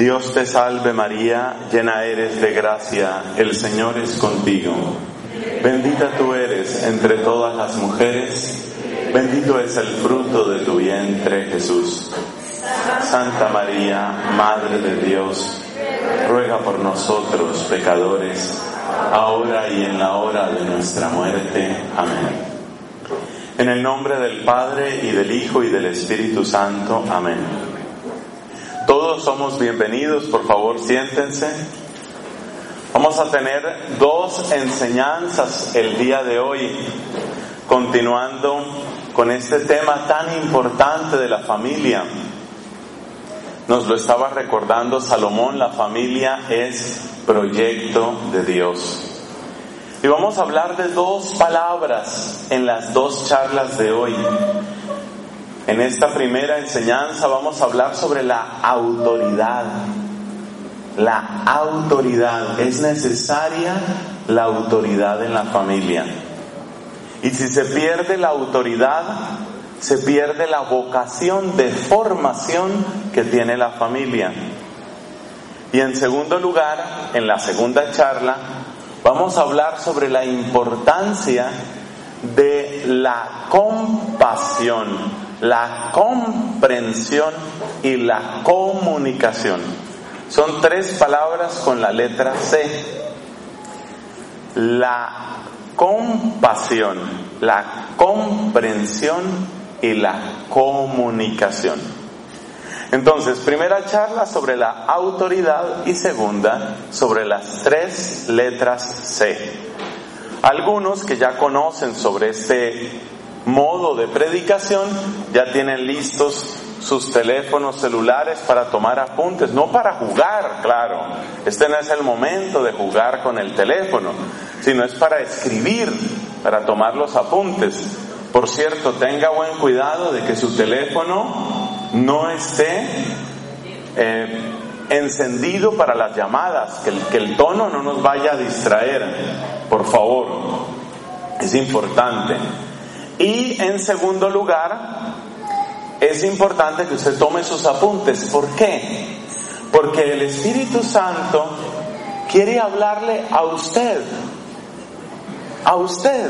Dios te salve María, llena eres de gracia, el Señor es contigo. Bendita tú eres entre todas las mujeres, bendito es el fruto de tu vientre, Jesús. Santa María, Madre de Dios, ruega por nosotros pecadores, ahora y en la hora de nuestra muerte. Amén. En el nombre del Padre, y del Hijo, y del Espíritu Santo. Amén. Todos somos bienvenidos, por favor, siéntense. Vamos a tener dos enseñanzas el día de hoy, continuando con este tema tan importante de la familia. Nos lo estaba recordando Salomón, la familia es proyecto de Dios. Y vamos a hablar de dos palabras en las dos charlas de hoy. En esta primera enseñanza vamos a hablar sobre la autoridad. La autoridad. Es necesaria la autoridad en la familia. Y si se pierde la autoridad, se pierde la vocación de formación que tiene la familia. Y en segundo lugar, en la segunda charla, vamos a hablar sobre la importancia de la compasión, la comprensión y la comunicación. Son tres palabras con la letra C. La compasión, la comprensión y la comunicación. Entonces, primera charla sobre la autoridad y segunda sobre las tres letras C. Algunos que ya conocen sobre este modo de predicación ya tienen listos sus teléfonos celulares para tomar apuntes, no para jugar, claro. Este no es el momento de jugar con el teléfono, sino es para escribir, para tomar los apuntes. Por cierto, tenga buen cuidado de que su teléfono no esté encendido para las llamadas, que el tono no nos vaya a distraer, por favor, es importante. Y en segundo lugar, es importante que usted tome sus apuntes. ¿Por qué? Porque el Espíritu Santo quiere hablarle a usted. A usted.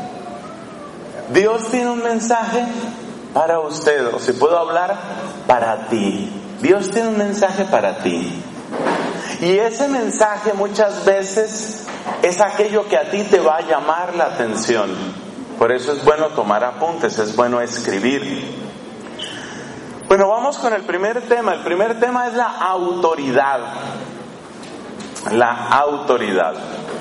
Dios tiene un mensaje para usted, o si puedo hablar, para ti. Dios tiene un mensaje para ti. Y ese mensaje muchas veces es aquello que a ti te va a llamar la atención. Por eso es bueno tomar apuntes, es bueno escribir. Bueno, vamos con el primer tema. El primer tema es la autoridad. La autoridad.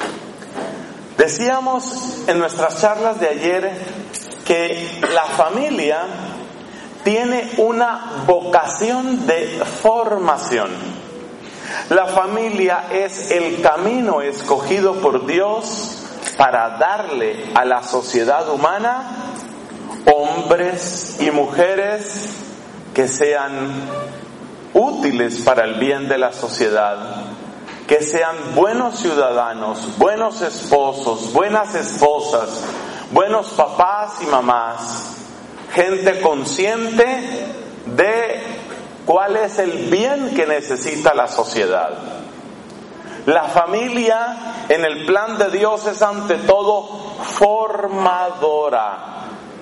Decíamos en nuestras charlas de ayer que la familia tiene una vocación de formación. La familia es el camino escogido por Dios para darle a la sociedad humana hombres y mujeres que sean útiles para el bien de la sociedad, que sean buenos ciudadanos, buenos esposos, buenas esposas, buenos papás y mamás, gente consciente de cuál es el bien que necesita la sociedad. La familia en el plan de Dios es ante todo formadora.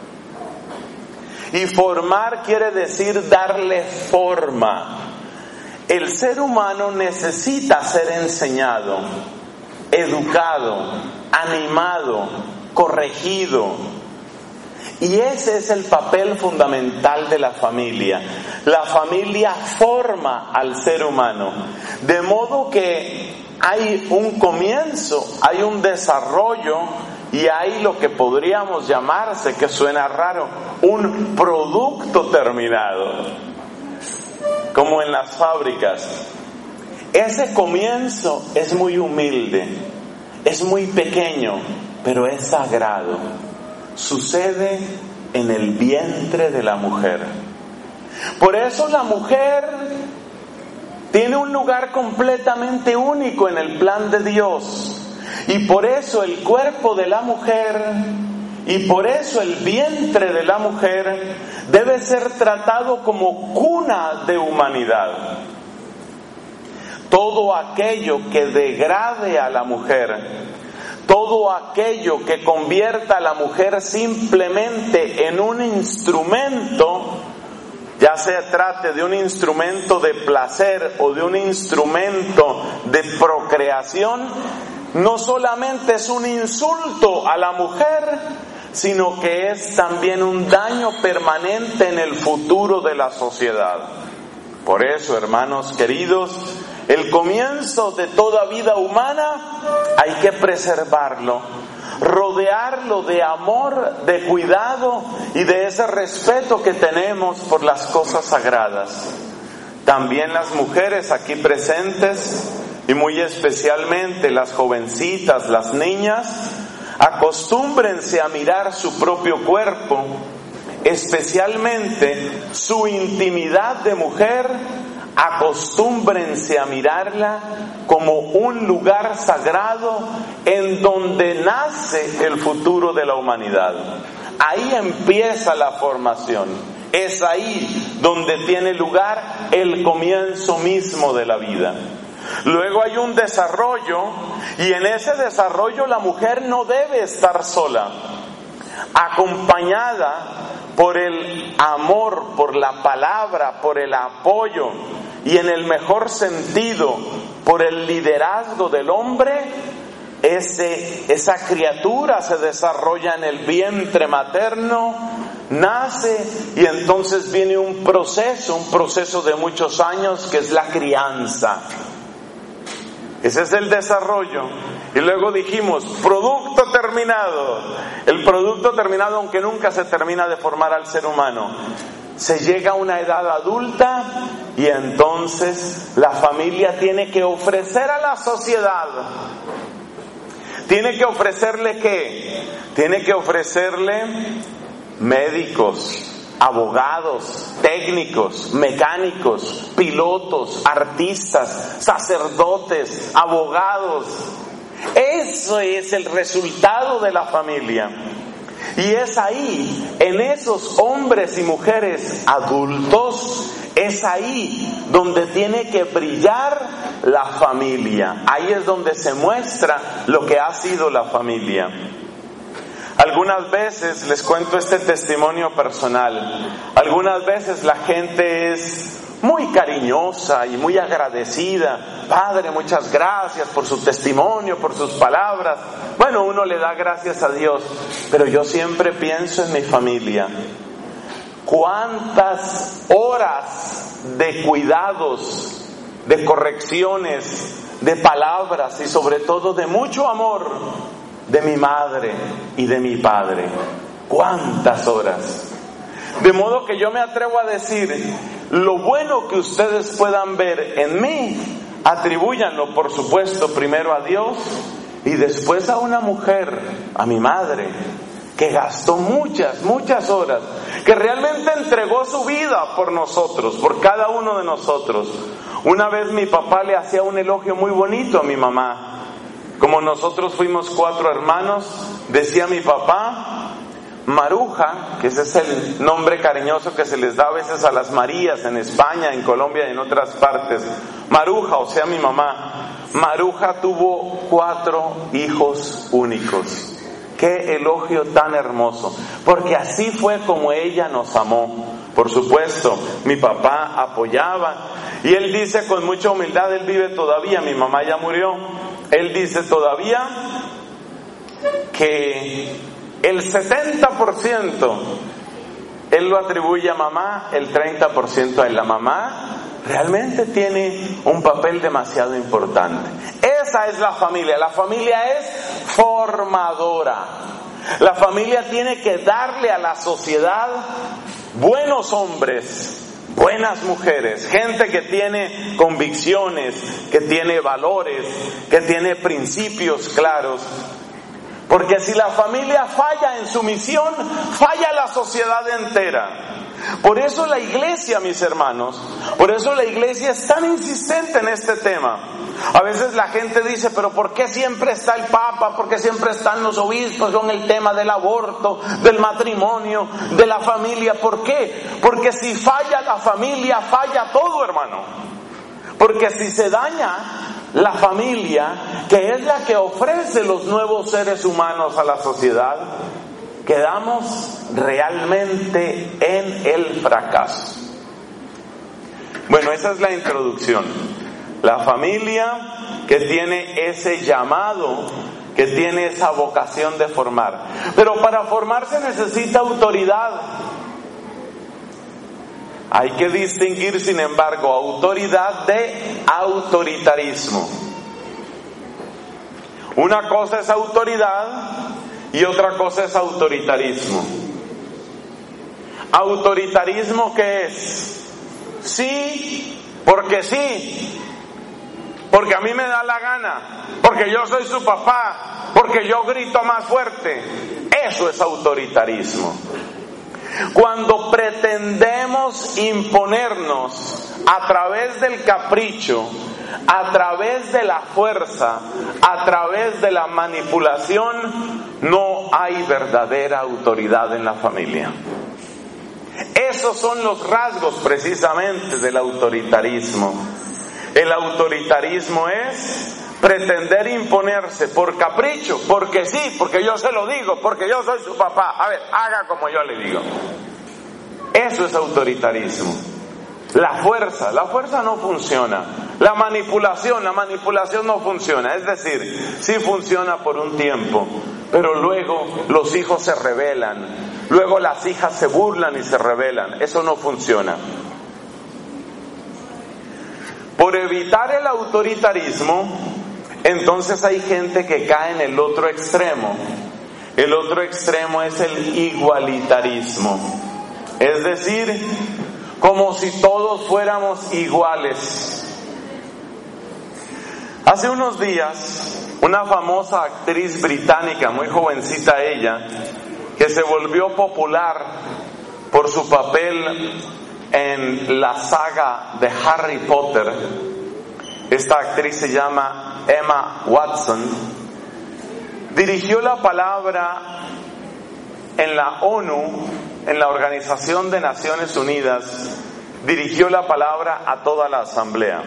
Y formar quiere decir darle forma. El ser humano necesita ser enseñado, educado, animado, corregido. Y ese es el papel fundamental de la familia. La familia forma al ser humano, de modo que hay un comienzo, hay un desarrollo y hay lo que podríamos llamarse, que suena raro, un producto terminado, como en las fábricas. Ese comienzo es muy humilde, es muy pequeño, pero es sagrado. Sucede en el vientre de la mujer. Por eso la mujer tiene un lugar completamente único en el plan de Dios. Y por eso el cuerpo de la mujer y por eso el vientre de la mujer debe ser tratado como cuna de humanidad. todo aquello que degrade a la mujer, todo aquello que convierta a la mujer simplemente en un instrumento, ya se trate de un instrumento de placer o de un instrumento de procreación, no solamente es un insulto a la mujer, sino que es también un daño permanente en el futuro de la sociedad. Por eso, hermanos queridos, el comienzo de toda vida humana hay que preservarlo, rodearlo de amor, de cuidado y de ese respeto que tenemos por las cosas sagradas. También las mujeres aquí presentes, y muy especialmente las jovencitas, las niñas, acostúmbrense a mirar su propio cuerpo, especialmente su intimidad de mujer. Acostúmbrense a mirarla como un lugar sagrado en donde nace el futuro de la humanidad. Ahí empieza la formación. Es ahí donde tiene lugar el comienzo mismo de la vida. Luego hay un desarrollo, y en ese desarrollo la mujer no debe estar sola, acompañada por el amor, por la palabra, por el apoyo y en el mejor sentido por el liderazgo del hombre. Esa criatura se desarrolla en el vientre materno, nace y entonces viene un proceso de muchos años que es la crianza. Ese es el desarrollo. Y luego dijimos, producto terminado. El producto terminado, aunque nunca se termina de formar al ser humano, se llega a una edad adulta y entonces la familia tiene que ofrecer a la sociedad. ¿Tiene que ofrecerle qué? Tiene que ofrecerle médicos, abogados, técnicos, mecánicos, pilotos, artistas, sacerdotes, abogados. Eso es el resultado de la familia. Y es ahí, en esos hombres y mujeres adultos, es ahí donde tiene que brillar la familia. Ahí es donde se muestra lo que ha sido la familia. Algunas veces, les cuento este testimonio personal, algunas veces la gente es muy cariñosa y muy agradecida. Padre, muchas gracias por su testimonio, por sus palabras. Bueno, uno le da gracias a Dios, pero yo siempre pienso en mi familia. ¿Cuántas horas de cuidados, de correcciones, de palabras y sobre todo de mucho amor de mi madre y de mi padre? ¿Cuántas horas? De modo que yo me atrevo a decir, lo bueno que ustedes puedan ver en mí, atribúyanlo por supuesto primero a Dios y después a una mujer, a mi madre, que gastó muchas horas, que realmente entregó su vida por nosotros, por cada uno de nosotros. Una vez mi papá le hacía un elogio muy bonito a mi mamá. Como nosotros fuimos 4 hermanos, decía mi papá, Maruja, que ese es el nombre cariñoso que se les da a veces a las Marías en España, en Colombia y en otras partes. Maruja, o sea mi mamá, Maruja tuvo 4 hijos únicos. Qué elogio tan hermoso, porque así fue como ella nos amó. Por supuesto, mi papá apoyaba y él dice con mucha humildad, él vive todavía, mi mamá ya murió, él dice todavía que el 70% él lo atribuye a mamá, el 30% a él. La mamá realmente tiene un papel demasiado importante. Esa es la familia. La familia es formadora. La familia tiene que darle a la sociedad buenos hombres, buenas mujeres, gente que tiene convicciones, que tiene valores, que tiene principios claros. Porque si la familia falla en su misión, falla la sociedad entera. Por eso la iglesia, mis hermanos, por eso la iglesia es tan insistente en este tema. A veces la gente dice, pero ¿por qué siempre está el Papa? ¿Por qué siempre están los obispos con el tema del aborto, del matrimonio, de la familia? ¿Por qué? Porque si falla la familia, falla todo, hermano. Porque si se daña la familia, que es la que ofrece los nuevos seres humanos a la sociedad, quedamos realmente en el fracaso. Bueno, esa es la introducción. La familia que tiene ese llamado, que tiene esa vocación de formar. Pero para formarse necesita autoridad. Hay que distinguir, sin embargo, autoridad de autoritarismo. Una cosa es autoridad y otra cosa es autoritarismo. ¿Autoritarismo qué es? Sí, porque sí. Porque a mí me da la gana. Porque yo soy su papá. Porque yo grito más fuerte. Eso es autoritarismo. Cuando pretendemos imponernos a través del capricho, a través de la fuerza, a través de la manipulación, no hay verdadera autoridad en la familia. Esos son los rasgos precisamente del autoritarismo. El autoritarismo es pretender imponerse por capricho, porque sí, porque yo se lo digo, porque yo soy su papá. A ver, haga como yo le digo. Eso es autoritarismo. La fuerza no funciona. La manipulación no funciona. Es decir, sí funciona por un tiempo, pero luego los hijos se rebelan, luego las hijas se burlan y se rebelan. Eso no funciona. Por evitar el autoritarismo, entonces hay gente que cae en el otro extremo. El otro extremo es el igualitarismo. Es decir, como si todos fuéramos iguales. Hace unos días, una famosa actriz británica, muy jovencita ella, que se volvió popular por su papel en la saga de Harry Potter. Esta actriz se llama Emma Watson. Dirigió la palabra en la ONU, en la Organización de Naciones Unidas, dirigió la palabra a toda la asamblea.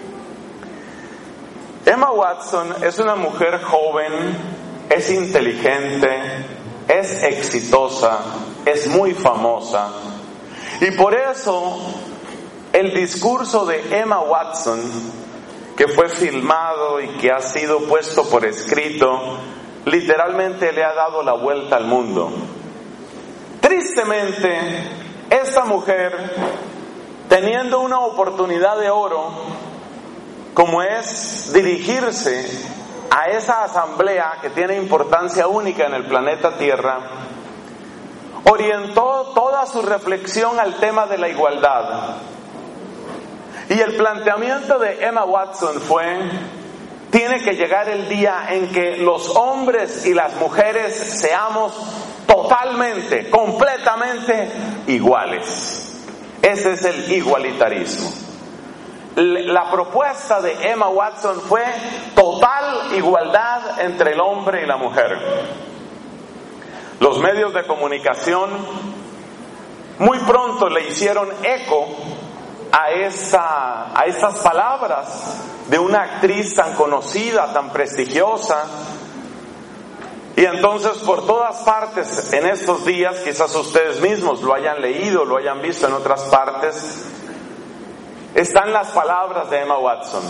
Emma Watson es una mujer joven, es inteligente, es exitosa, es muy famosa. Y por eso el discurso de Emma Watson, que fue filmado y que ha sido puesto por escrito, literalmente le ha dado la vuelta al mundo. Tristemente, esta mujer, teniendo una oportunidad de oro, como es dirigirse a esa asamblea que tiene importancia única en el planeta Tierra, orientó toda su reflexión al tema de la igualdad. Y el planteamiento de Emma Watson fue: tiene que llegar el día en que los hombres y las mujeres seamos totalmente, completamente iguales. Ese es el igualitarismo. La propuesta de Emma Watson fue total igualdad entre el hombre y la mujer. Los medios de comunicación muy pronto le hicieron eco a estas palabras de una actriz tan conocida, tan prestigiosa. Y entonces por todas partes en estos días, quizás ustedes mismos lo hayan leído, lo hayan visto en otras partes, están las palabras de Emma Watson.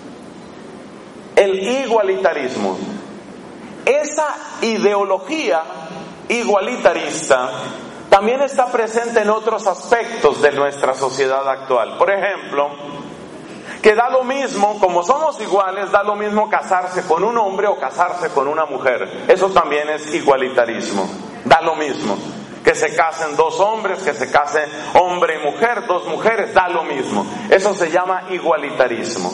El igualitarismo. Esa ideología igualitarista también está presente en otros aspectos de nuestra sociedad actual. Por ejemplo, que da lo mismo, como somos iguales, da lo mismo casarse con un hombre o casarse con una mujer. Eso también es igualitarismo. Da lo mismo. Que se casen dos hombres, que se case hombre y mujer, dos mujeres, da lo mismo. Eso se llama igualitarismo.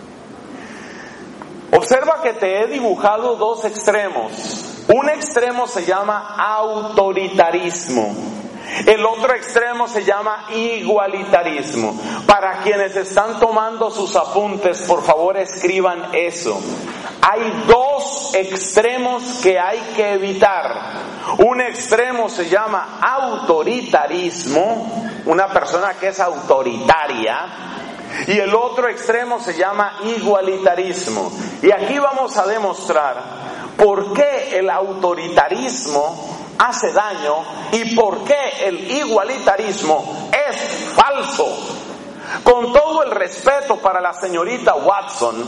Observa que te he dibujado dos extremos. Un extremo se llama autoritarismo. El otro extremo se llama igualitarismo. Para quienes están tomando sus apuntes, por favor escriban eso. Hay dos extremos que hay que evitar. Un extremo se llama autoritarismo, una persona que es autoritaria, Y el otro extremo se llama igualitarismo. Y aquí vamos a demostrar por qué el autoritarismo hace daño y por qué el igualitarismo es falso. Con todo el respeto para la señorita Watson,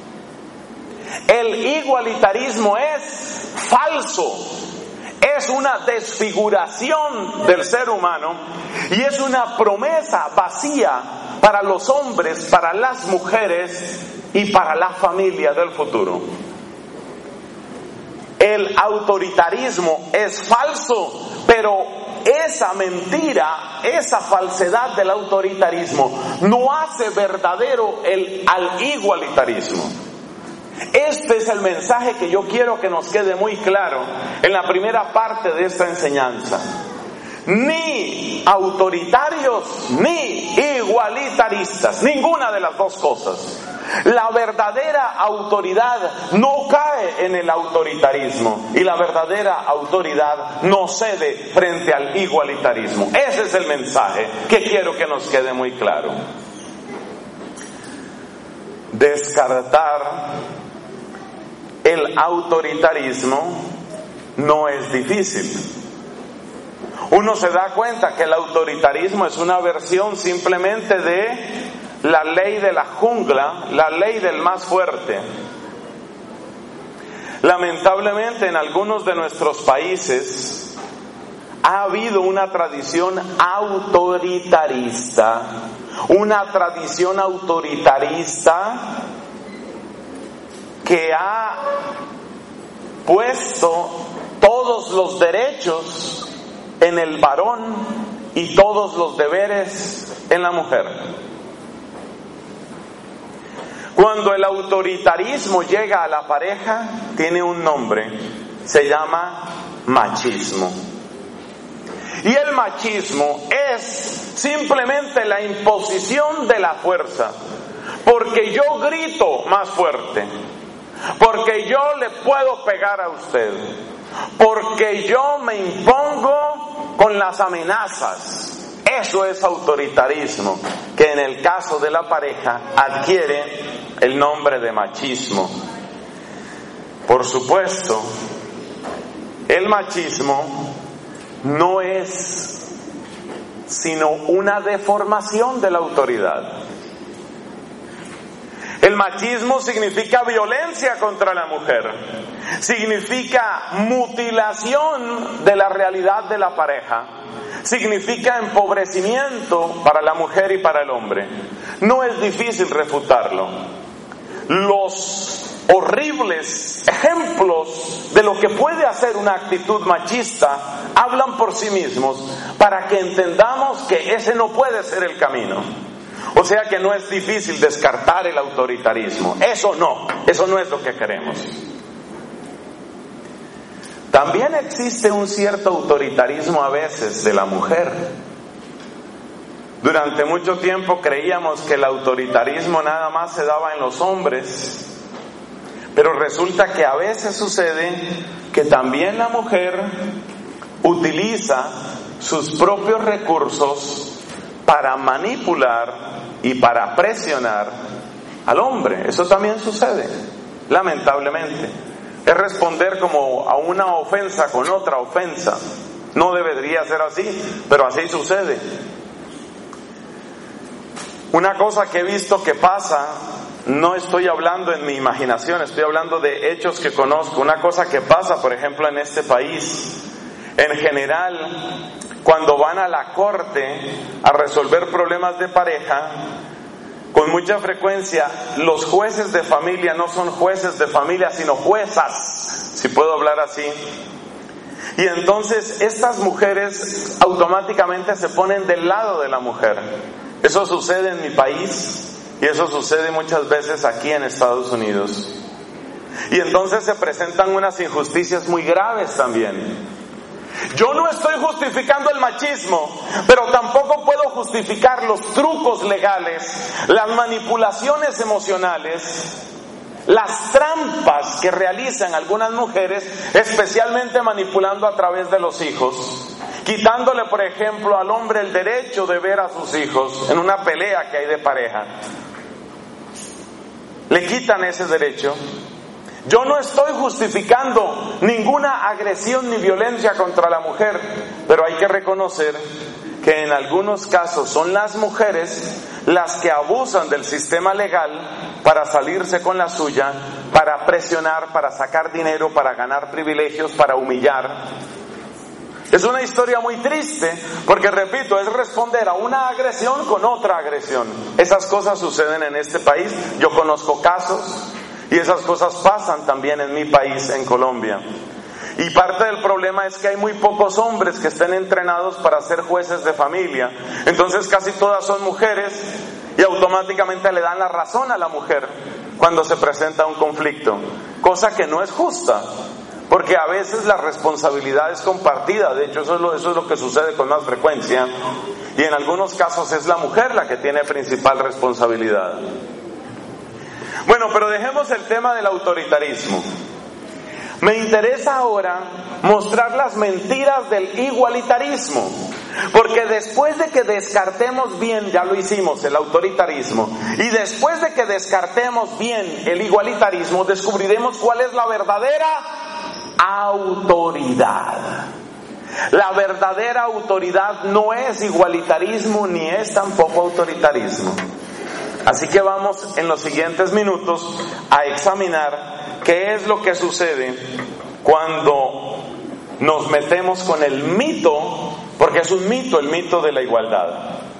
el igualitarismo es falso. Es una desfiguración del ser humano y es una promesa vacía para los hombres, para las mujeres y para la familia del futuro. El autoritarismo es falso, pero esa mentira, esa falsedad del autoritarismo no hace verdadero al igualitarismo. Este es el mensaje que yo quiero que nos quede muy claro en la primera parte de esta enseñanza. Ni autoritarios ni igualitaristas, ninguna de las dos cosas. La verdadera autoridad no cae en el autoritarismo y la verdadera autoridad no cede frente al igualitarismo. Ese es el mensaje que quiero que nos quede muy claro. Descartar el autoritarismo no es difícil. Uno se da cuenta que el autoritarismo es una versión simplemente de la ley de la jungla, la ley del más fuerte. Lamentablemente en algunos de nuestros países ha habido una tradición autoritarista, que ha puesto todos los derechos en el varón y todos los deberes en la mujer. Cuando el autoritarismo llega a la pareja, tiene un nombre, se llama machismo. Y el machismo es simplemente la imposición de la fuerza, porque yo grito más fuerte, porque yo le puedo pegar a usted, porque yo me impongo con las amenazas. Eso es autoritarismo, que en el caso de la pareja adquiere el nombre de machismo. Por supuesto, el machismo no es sino una deformación de la autoridad. El machismo significa violencia contra la mujer, significa mutilación de la realidad de la pareja, significa empobrecimiento para la mujer y para el hombre. No es difícil refutarlo. Los horribles ejemplos de lo que puede hacer una actitud machista hablan por sí mismos para que entendamos que ese no puede ser el camino. O sea que no es difícil descartar el autoritarismo. Eso no es lo que queremos. También existe un cierto autoritarismo a veces de la mujer. Durante mucho tiempo creíamos que el autoritarismo nada más se daba en los hombres, pero resulta que a veces sucede que también la mujer utiliza sus propios recursos para manipular y para presionar al hombre. Eso también sucede, lamentablemente. Es responder como a una ofensa con otra ofensa. No debería ser así, pero así sucede. Una cosa que he visto que pasa, no estoy hablando en mi imaginación, estoy hablando de hechos que conozco. Una cosa que pasa, por ejemplo, en este país, en general, cuando van a la corte a resolver problemas de pareja, con mucha frecuencia los jueces de familia no son jueces de familia, sino juezas, si puedo hablar así. Y entonces estas mujeres automáticamente se ponen del lado de la mujer. Eso sucede en mi país y eso sucede muchas veces aquí en Estados Unidos. Y entonces se presentan unas injusticias muy graves también. Yo no estoy justificando el machismo, pero tampoco puedo justificar los trucos legales, las manipulaciones emocionales, las trampas que realizan algunas mujeres, especialmente manipulando a través de los hijos, quitándole, por ejemplo, al hombre el derecho de ver a sus hijos en una pelea que hay de pareja. Le quitan ese derecho. Yo no estoy justificando ninguna agresión ni violencia contra la mujer, pero hay que reconocer que en algunos casos son las mujeres las que abusan del sistema legal para salirse con la suya, para presionar, para sacar dinero, para ganar privilegios, para humillar. Es una historia muy triste porque, repito, es responder a una agresión con otra agresión. Esas cosas suceden en este país, yo conozco casos y esas cosas pasan también en mi país, en Colombia. Y parte del problema es que hay muy pocos hombres que estén entrenados para ser jueces de familia. Entonces casi todas son mujeres y automáticamente le dan la razón a la mujer cuando se presenta un conflicto, cosa que no es justa. Porque a veces la responsabilidad es compartida, de hecho eso es lo que sucede con más frecuencia, y en algunos casos es la mujer la que tiene principal responsabilidad. Bueno, pero dejemos el tema del autoritarismo. Me interesa ahora mostrar las mentiras del igualitarismo, porque después de que descartemos bien, ya lo hicimos, el autoritarismo, y después de que descartemos bien el igualitarismo, descubriremos cuál es la verdadera autoridad. La verdadera autoridad no es igualitarismo ni es tampoco autoritarismo. Así que vamos en los siguientes minutos a examinar qué es lo que sucede cuando nos metemos con el mito, porque es un mito, el mito de la igualdad.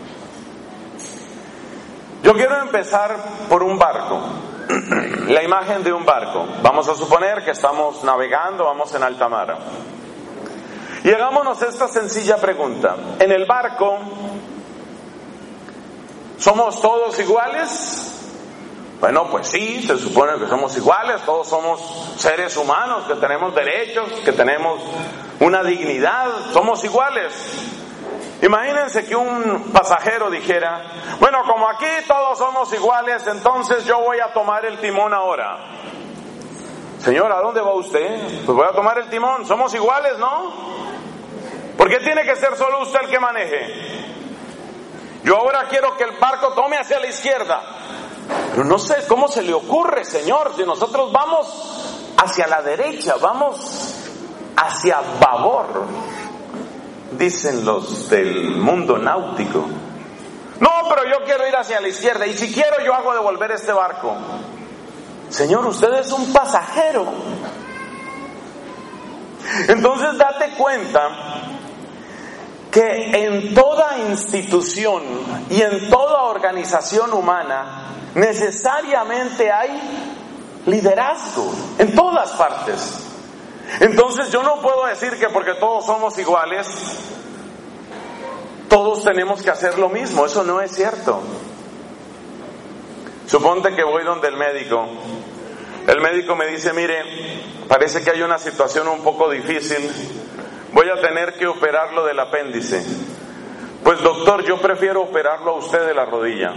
Yo quiero empezar por un barco. La imagen de un barco. Vamos a suponer que estamos navegando, vamos en alta mar. Y hagámonos esta sencilla pregunta. En el barco, ¿somos todos iguales? Bueno, pues sí, se supone que somos iguales, todos somos seres humanos, que tenemos derechos, que tenemos una dignidad, somos iguales. Imagínense que un pasajero dijera, bueno, como aquí todos somos iguales, entonces yo voy a tomar el timón ahora. Señor, ¿a dónde va usted? Pues voy a tomar el timón, somos iguales, ¿no? ¿Por qué tiene que ser solo usted el que maneje? Yo ahora quiero que el barco tome hacia la izquierda. Pero no sé cómo se le ocurre, Señor, si nosotros vamos hacia la derecha, vamos hacia babor, dicen los del mundo náutico. No, pero yo quiero ir hacia la izquierda, y si quiero yo hago devolver este barco. Señor, usted es un pasajero. Entonces date cuenta que en toda institución y en toda organización humana necesariamente hay liderazgo, en todas partes. Entonces yo no puedo decir que porque todos somos iguales, todos tenemos que hacer lo mismo. Eso no es cierto. Suponte que voy donde el médico me dice, mire, parece que hay una situación un poco difícil, voy a tener que operarlo del apéndice. Pues doctor, yo prefiero operarlo a usted de la rodilla.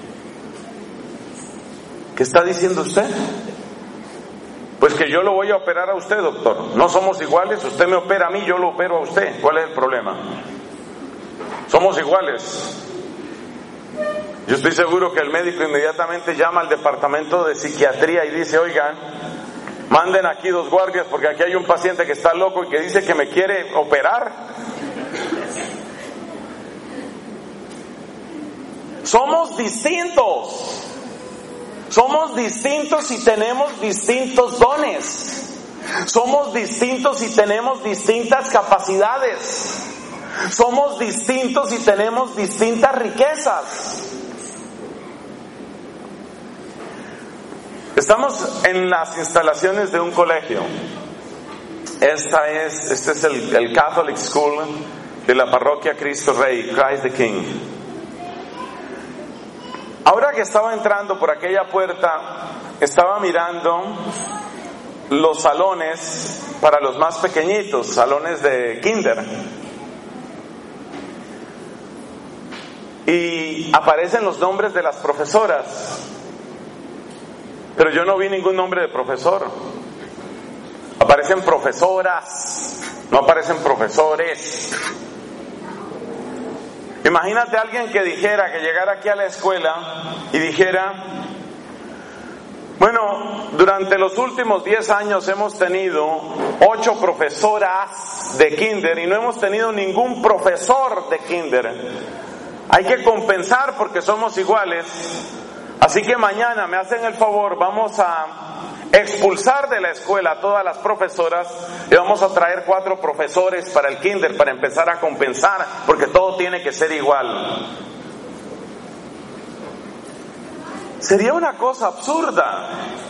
¿Qué está diciendo usted? Pues que yo lo voy a operar a usted, doctor. No somos iguales, usted me opera a mí, yo lo opero a usted. ¿Cuál es el problema? Somos iguales. Yo estoy seguro que el médico inmediatamente llama al departamento de psiquiatría y dice, oigan, manden aquí 2 guardias porque aquí hay un paciente que está loco y que dice que me quiere operar. Somos distintos. Somos distintos y tenemos distintos dones. Somos distintos y tenemos distintas capacidades. Somos distintos y tenemos distintas riquezas. Estamos en las instalaciones de un colegio. Este es el Catholic School de la parroquia Cristo Rey, Christ the King. Ahora que estaba entrando por aquella puerta, estaba mirando los salones para los más pequeñitos, salones de kinder. Y aparecen los nombres de las profesoras, pero yo no vi ningún nombre de profesor. Aparecen profesoras, no aparecen profesores. Imagínate a alguien que dijera, que llegara aquí a la escuela y dijera: bueno, durante los últimos 10 años hemos tenido 8 profesoras de kinder y no hemos tenido ningún profesor de kinder. Hay que compensar porque somos iguales. Así que mañana me hacen el favor, vamos a expulsar de la escuela a todas las profesoras y vamos a traer 4 profesores para el kinder para empezar a compensar, porque todo tiene que ser igual. Sería una cosa absurda.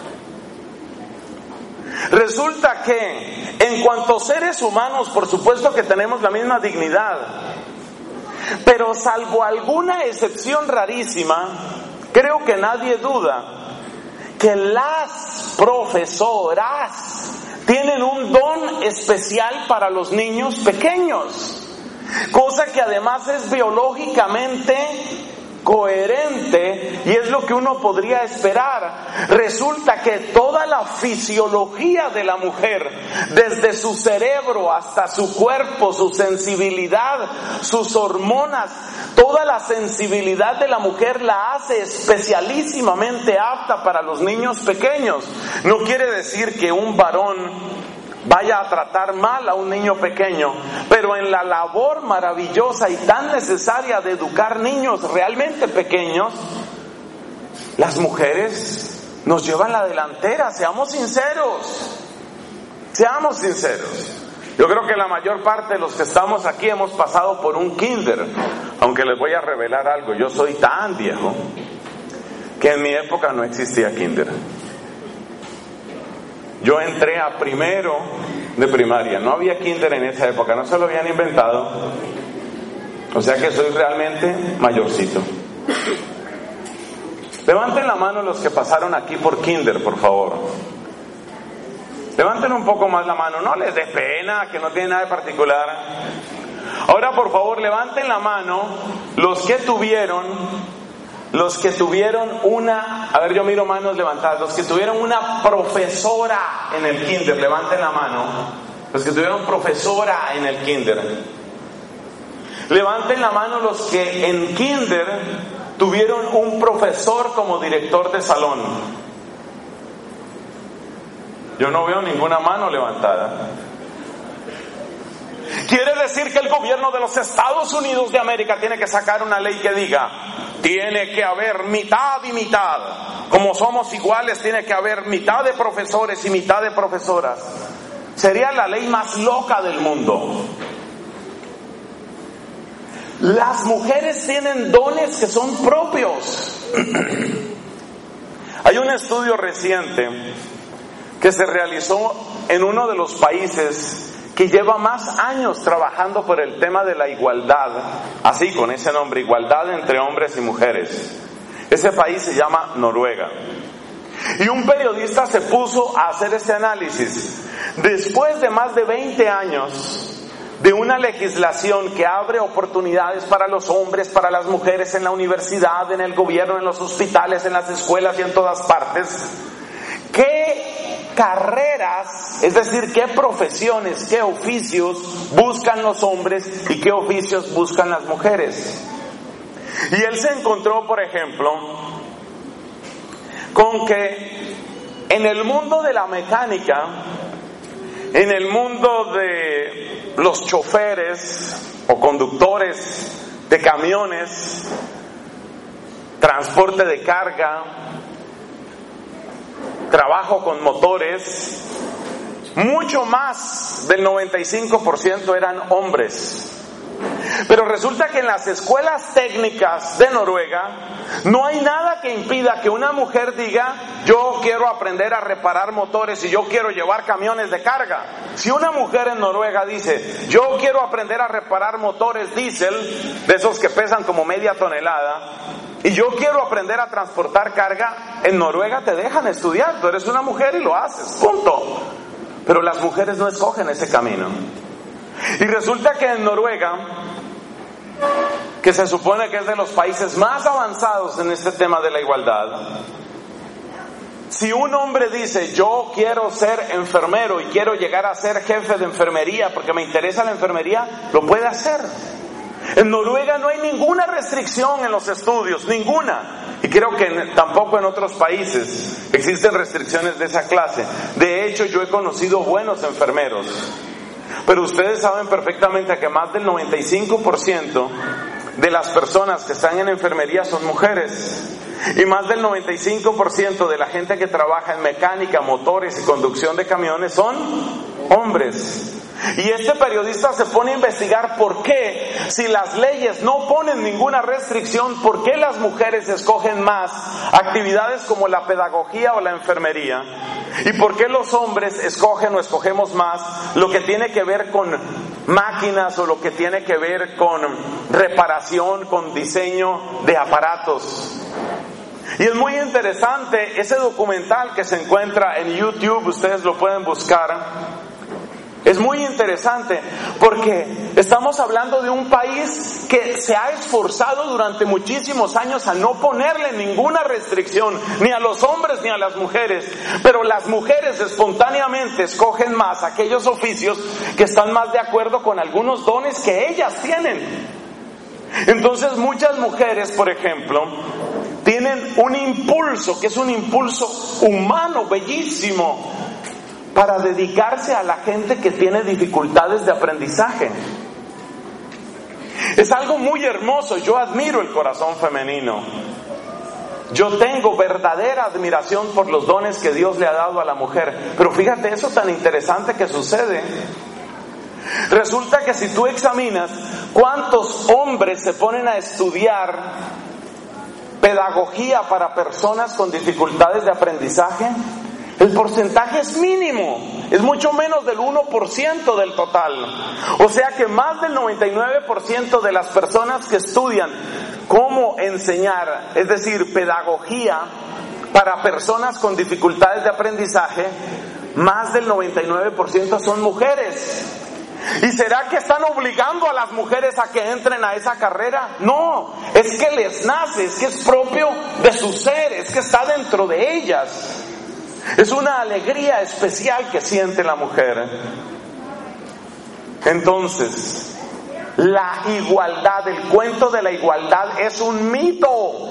Resulta que en cuanto a seres humanos, por supuesto que tenemos la misma dignidad, pero salvo alguna excepción rarísima, creo que nadie duda que las profesoras tienen un don especial para los niños pequeños, cosa que además es biológicamente coherente y es lo que uno podría esperar. Resulta que toda la fisiología de la mujer, desde su cerebro hasta su cuerpo, su sensibilidad, sus hormonas, toda la sensibilidad de la mujer la hace especialísimamente apta para los niños pequeños. No quiere decir que un varón vaya a tratar mal a un niño pequeño, pero en la labor maravillosa y tan necesaria de educar niños realmente pequeños, las mujeres nos llevan la delantera. Seamos sinceros. Yo creo que la mayor parte de los que estamos aquí hemos pasado por un kinder, aunque les voy a revelar algo: yo soy tan viejo que en mi época no existía kinder. Yo entré a primero de primaria, no había kinder en esa época, no se lo habían inventado, o sea que soy realmente mayorcito. Levanten la mano los que pasaron aquí por kinder, por favor. Levanten un poco más la mano, no les dé pena, que no tiene nada de particular. Ahora, por favor, levanten la mano los que tuvieron una, a ver, yo miro manos levantadas, los que tuvieron una profesora en el kinder, levanten la mano. Los que tuvieron profesora en el kinder. Levanten la mano los que en kinder tuvieron un profesor como director de salón. Yo no veo ninguna mano levantada. Quiere decir que el gobierno de los Estados Unidos de América tiene que sacar una ley que diga: tiene que haber mitad y mitad. Como somos iguales, tiene que haber mitad de profesores y mitad de profesoras. Sería la ley más loca del mundo. Las mujeres tienen dones que son propios. Hay un estudio reciente que se realizó en uno de los países que lleva más años trabajando por el tema de la igualdad, así con ese nombre, igualdad entre hombres y mujeres. Ese país se llama Noruega. Y un periodista se puso a hacer ese análisis. Después de más de 20 años de una legislación que abre oportunidades para los hombres, para las mujeres en la universidad, en el gobierno, en los hospitales, en las escuelas y en todas partes, ¿qué carreras, es decir, qué profesiones, qué oficios buscan los hombres y qué oficios buscan las mujeres? Y él se encontró, por ejemplo, con que en el mundo de la mecánica, en el mundo de los choferes o conductores de camiones, transporte de carga, trabajo con motores, mucho más del 95% eran hombres. Pero resulta que en las escuelas técnicas de Noruega no hay nada que impida que una mujer diga: yo quiero aprender a reparar motores y yo quiero llevar camiones de carga. Si una mujer en Noruega dice: yo quiero aprender a reparar motores diésel, de esos que pesan como media tonelada, y yo quiero aprender a transportar carga, en Noruega te dejan estudiar. Tú eres una mujer y lo haces, punto. Pero las mujeres no escogen ese camino. Y resulta que en Noruega, que se supone que es de los países más avanzados en este tema de la igualdad, si un hombre dice: yo quiero ser enfermero y quiero llegar a ser jefe de enfermería porque me interesa la enfermería, lo puede hacer. En Noruega no hay ninguna restricción en los estudios, ninguna. Y creo que tampoco en otros países existen restricciones de esa clase. De hecho, yo he conocido buenos enfermeros. Pero ustedes saben perfectamente que más del 95% de las personas que están en enfermería son mujeres. Y más del 95% de la gente que trabaja en mecánica, motores y conducción de camiones son hombres. Y este periodista se pone a investigar por qué, si las leyes no ponen ninguna restricción, por qué las mujeres escogen más actividades como la pedagogía o la enfermería, y por qué los hombres escogen o escogemos más lo que tiene que ver con máquinas o lo que tiene que ver con reparación, con diseño de aparatos. Y es muy interesante ese documental que se encuentra en YouTube, ustedes lo pueden buscar. Es muy interesante porque estamos hablando de un país que se ha esforzado durante muchísimos años a no ponerle ninguna restricción, ni a los hombres ni a las mujeres, pero las mujeres espontáneamente escogen más aquellos oficios que están más de acuerdo con algunos dones que ellas tienen. Entonces muchas mujeres, por ejemplo, tienen un impulso, que es un impulso humano bellísimo, para dedicarse a la gente que tiene dificultades de aprendizaje. Es algo muy hermoso. Yo admiro el corazón femenino. Yo tengo verdadera admiración por los dones que Dios le ha dado a la mujer. Pero fíjate eso tan interesante que sucede. Resulta que si tú examinas cuántos hombres se ponen a estudiar pedagogía para personas con dificultades de aprendizaje, el porcentaje es mínimo, es mucho menos del 1% del total. O sea que más del 99% de las personas que estudian cómo enseñar, es decir, pedagogía para personas con dificultades de aprendizaje, más del 99% son mujeres. ¿Y será que están obligando a las mujeres a que entren a esa carrera? No, es que les nace, es que es propio de su ser, es que está dentro de ellas. Es una alegría especial que siente la mujer. Entonces, la igualdad, el cuento de la igualdad es un mito.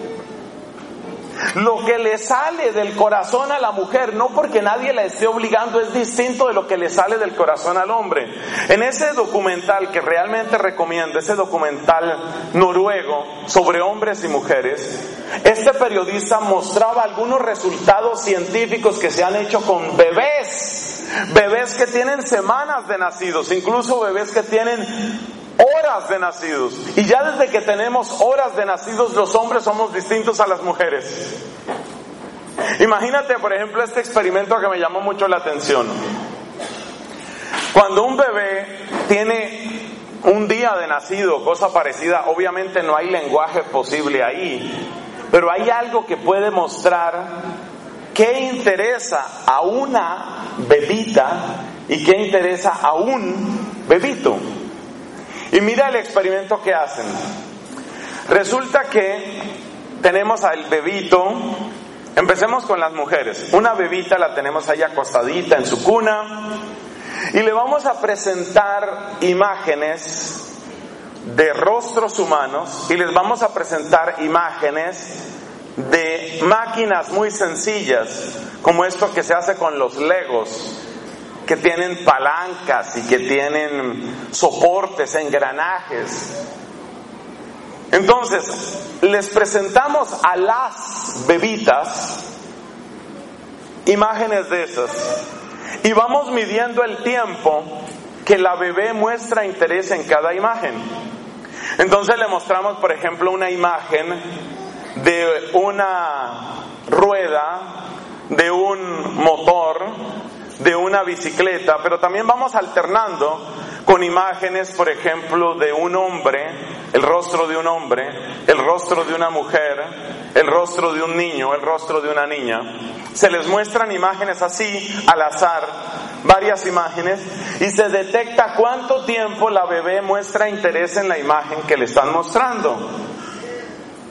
Lo que le sale del corazón a la mujer, no porque nadie la esté obligando, es distinto de lo que le sale del corazón al hombre. En ese documental que realmente recomiendo, ese documental noruego sobre hombres y mujeres, este periodista mostraba algunos resultados científicos que se han hecho con bebés que tienen semanas de nacidos, incluso bebés que tienen horas de nacidos. Y ya desde que tenemos horas de nacidos, los hombres somos distintos a las mujeres. Imagínate, por ejemplo, este experimento que me llamó mucho la atención. Cuando un bebé tiene un día de nacido, cosa parecida, obviamente no hay lenguaje posible ahí, pero hay algo que puede mostrar qué interesa a una bebita y qué interesa a un bebito. Y mira el experimento que hacen. Resulta que tenemos al bebito, empecemos con las mujeres. Una bebita la tenemos ahí acostadita en su cuna y le vamos a presentar imágenes de rostros humanos y les vamos a presentar imágenes de máquinas muy sencillas, como esto que se hace con los Legos, que tienen palancas y que tienen soportes, engranajes. Entonces, les presentamos a las bebitas imágenes de esas y vamos midiendo el tiempo que la bebé muestra interés en cada imagen. Entonces le mostramos, por ejemplo, una imagen de una rueda, de un motor, de una bicicleta, pero también vamos alternando con imágenes, por ejemplo, de un hombre, el rostro de un hombre, el rostro de una mujer, el rostro de un niño, el rostro de una niña. Se les muestran imágenes así, al azar, varias imágenes, y se detecta cuánto tiempo la bebé muestra interés en la imagen que le están mostrando.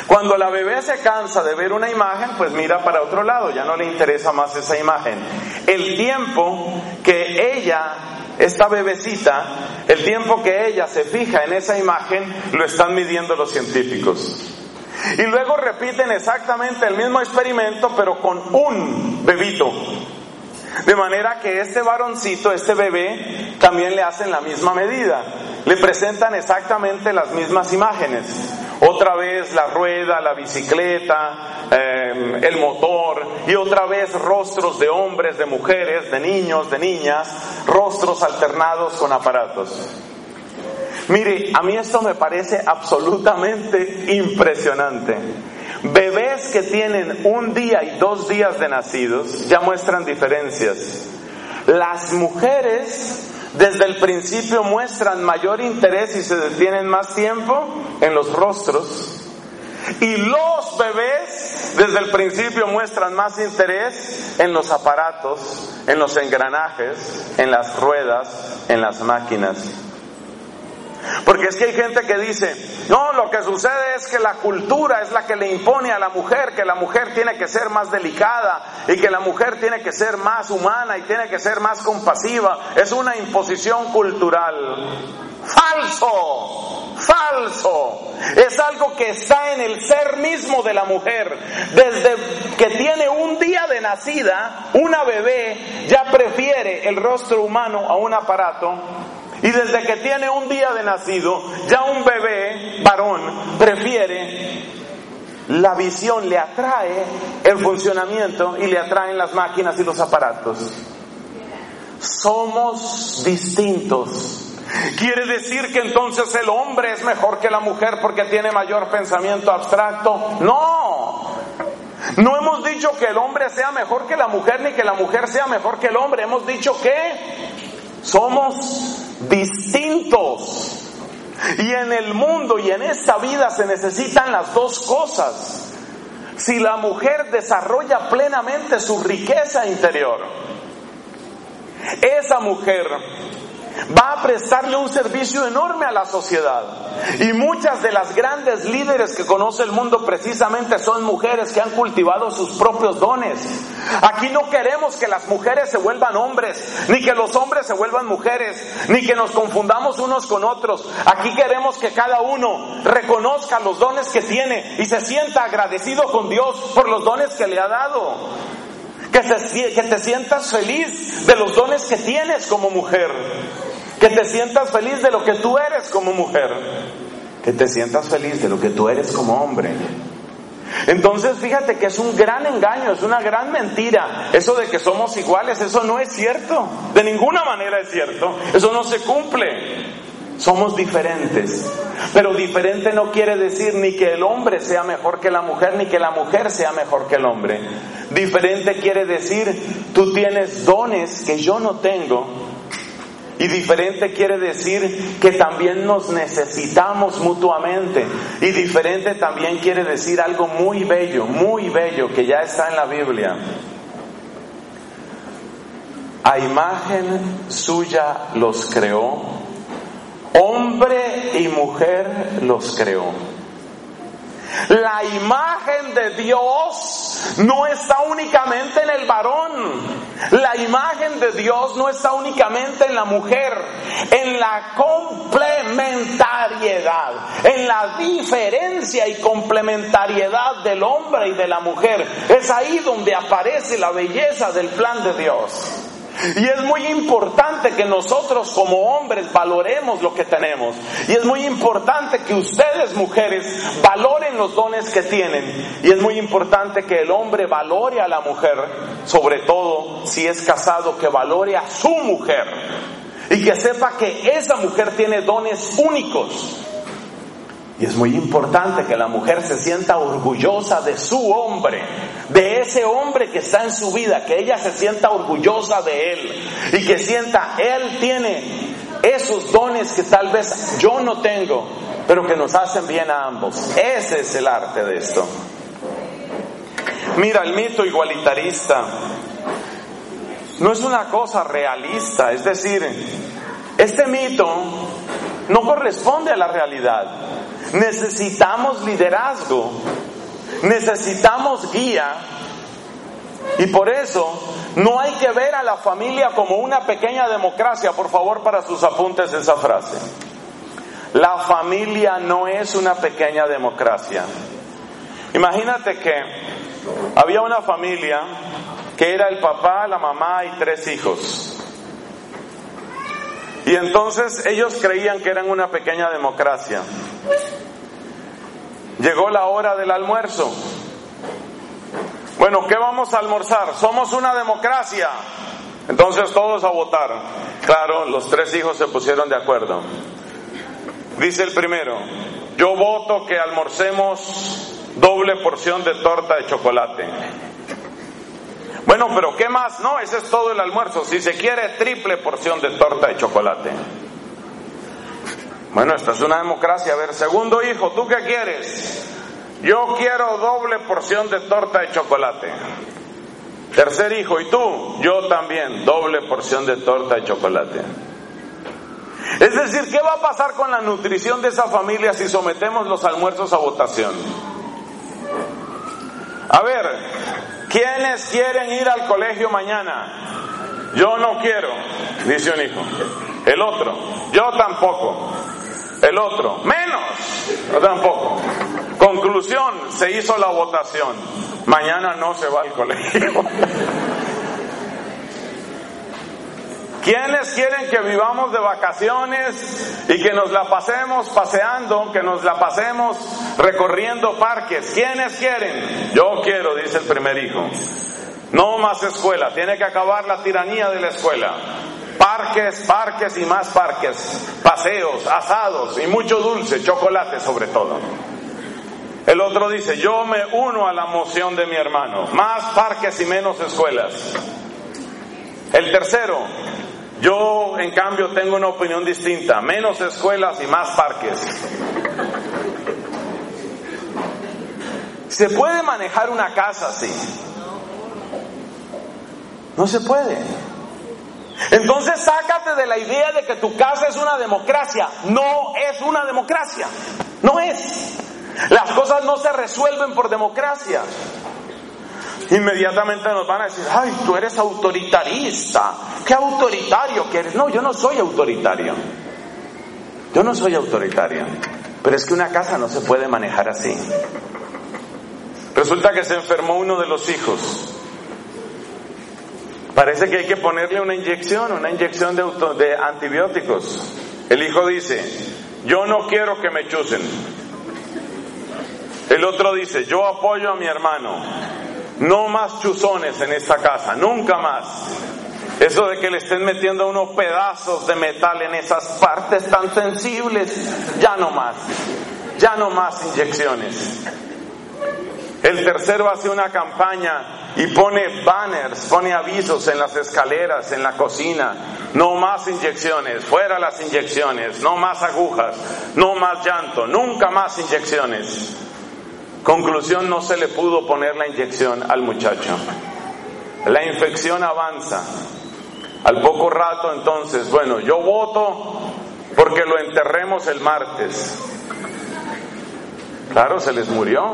Cuando la bebé se cansa de ver una imagen, pues mira para otro lado, ya no le interesa más esa imagen. El tiempo que ella, esta bebecita, el tiempo que ella se fija en esa imagen, lo están midiendo los científicos. Y luego repiten exactamente el mismo experimento, pero con un bebito. De manera que este varoncito, este bebé, también le hacen la misma medida. Le presentan exactamente las mismas imágenes. Otra vez la rueda, la bicicleta, el motor, y otra vez rostros de hombres, de mujeres, de niños, de niñas, rostros alternados con aparatos. Mire, a mí esto me parece absolutamente impresionante. Bebés que tienen 1 día y 2 días de nacidos ya muestran diferencias. Las mujeres desde el principio muestran mayor interés y se detienen más tiempo en los rostros. Y los bebés desde el principio muestran más interés en los aparatos, en los engranajes, en las ruedas, en las máquinas. Porque es que hay gente que dice, no, lo que sucede es que la cultura es la que le impone a la mujer, que la mujer tiene que ser más delicada y que la mujer tiene que ser más humana y tiene que ser más compasiva. Es una imposición cultural. ¡Falso! ¡Falso! Es algo que está en el ser mismo de la mujer. Desde que tiene 1 día de nacida, una bebé ya prefiere el rostro humano a un aparato. Y desde que tiene 1 día de nacido, ya un bebé varón prefiere la visión, le atrae el funcionamiento y le atraen las máquinas y los aparatos. Somos distintos. ¿Quiere decir que entonces el hombre es mejor que la mujer porque tiene mayor pensamiento abstracto? No. No hemos dicho que el hombre sea mejor que la mujer ni que la mujer sea mejor que el hombre. Hemos dicho que somos distintos. Y en el mundo y en esta vida se necesitan las dos cosas. Si la mujer desarrolla plenamente su riqueza interior, esa mujer va a prestarle un servicio enorme a la sociedad. Y muchas de las grandes líderes que conoce el mundo precisamente son mujeres que han cultivado sus propios dones. Aquí no queremos que las mujeres se vuelvan hombres, ni que los hombres se vuelvan mujeres, ni que nos confundamos unos con otros. Aquí queremos que cada uno reconozca los dones que tiene y se sienta agradecido con Dios por los dones que le ha dado. Que te sientas feliz de los dones que tienes como mujer. Que te sientas feliz de lo que tú eres como mujer. Que te sientas feliz de lo que tú eres como hombre. Entonces fíjate que es un gran engaño, es una gran mentira. Eso de que somos iguales, eso no es cierto. De ninguna manera es cierto. Eso no se cumple. Somos diferentes. Pero diferente no quiere decir ni que el hombre sea mejor que la mujer, ni que la mujer sea mejor que el hombre. Diferente quiere decir, tú tienes dones que yo no tengo. Y diferente quiere decir que también nos necesitamos mutuamente. Y diferente también quiere decir algo muy bello que ya está en la Biblia. A imagen suya los creó, hombre y mujer los creó. La imagen de Dios no está únicamente en el varón. La imagen de Dios no está únicamente en la mujer. En la complementariedad, en la diferencia y complementariedad del hombre y de la mujer. Es ahí donde aparece la belleza del plan de Dios. Y es muy importante que nosotros como hombres valoremos lo que tenemos. Y es muy importante que ustedes, mujeres, valoren los dones que tienen. Y es muy importante que el hombre valore a la mujer, sobre todo si es casado, que valore a su mujer. Y que sepa que esa mujer tiene dones únicos. Y es muy importante que la mujer se sienta orgullosa de su hombre, de ese hombre que está en su vida, que ella se sienta orgullosa de él y que sienta, él tiene esos dones que tal vez yo no tengo, pero que nos hacen bien a ambos. Ese es el arte de esto. Mira, el mito igualitarista no es una cosa realista, es decir, este mito no corresponde a la realidad. necesitamos liderazgo, necesitamos guía, y por eso no hay que ver a la familia como una pequeña democracia. Por favor, para sus apuntes esa frase. La familia no es una pequeña democracia. Imagínate que había una familia que era el papá, la mamá y 3 hijos. Y entonces ellos creían que eran una pequeña democracia. Llegó la hora del almuerzo. Bueno, ¿qué vamos a almorzar? Somos una democracia. Entonces todos a votar. Claro, los 3 hijos se pusieron de acuerdo. Dice el primero: yo voto que almorcemos doble porción de torta de chocolate. Bueno, pero ¿qué más? No, ese es todo el almuerzo. Si se quiere, triple porción de torta de chocolate. Bueno, esta es una democracia. A ver, segundo hijo, ¿tú qué quieres? Yo quiero doble porción de torta de chocolate. Tercer hijo, ¿y tú? Yo también, doble porción de torta de chocolate. Es decir, ¿qué va a pasar con la nutrición de esa familia si sometemos los almuerzos a votación? A ver, ¿quiénes quieren ir al colegio mañana? Yo no quiero, dice un hijo. El otro, yo tampoco. El otro, menos, yo tampoco. Conclusión, se hizo la votación. Mañana no se va al colegio. ¿Quiénes quieren que vivamos de vacaciones y que nos la pasemos paseando, que nos la pasemos recorriendo parques? ¿Quiénes quieren? Yo quiero, dice el primer hijo. No más escuela, tiene que acabar la tiranía de la escuela. Parques, parques y más parques, paseos, asados y mucho dulce, chocolate sobre todo. El otro dice: yo me uno a la moción de mi hermano, más parques y menos escuelas. El tercero: yo en cambio tengo una opinión distinta, menos escuelas y más parques. ¿Se puede manejar una casa así? No se puede. Entonces sácate de la idea de que tu casa es una democracia. No es una democracia. No es. Las cosas no se resuelven por democracia. Inmediatamente nos van a decir: ay, tú eres autoritarista. ¿Qué autoritario que eres? No, yo no soy autoritario. Yo no soy autoritario. Pero es que una casa no se puede manejar así. Resulta que se enfermó uno de los hijos. Parece que hay que ponerle una inyección de antibióticos. El hijo dice: yo no quiero que me chusen. El otro dice: yo apoyo a mi hermano. No más chuzones en esta casa, nunca más. Eso de que le estén metiendo unos pedazos de metal en esas partes tan sensibles, ya no más. Ya no más inyecciones. El tercero hace una campaña y pone banners, pone avisos en las escaleras, en la cocina: no más inyecciones, fuera las inyecciones, no más agujas, no más llanto, nunca más inyecciones. Conclusión: no se le pudo poner la inyección al muchacho. La infección avanza. Al poco rato, entonces, bueno, yo voto porque lo enterremos el martes. Claro, se les murió.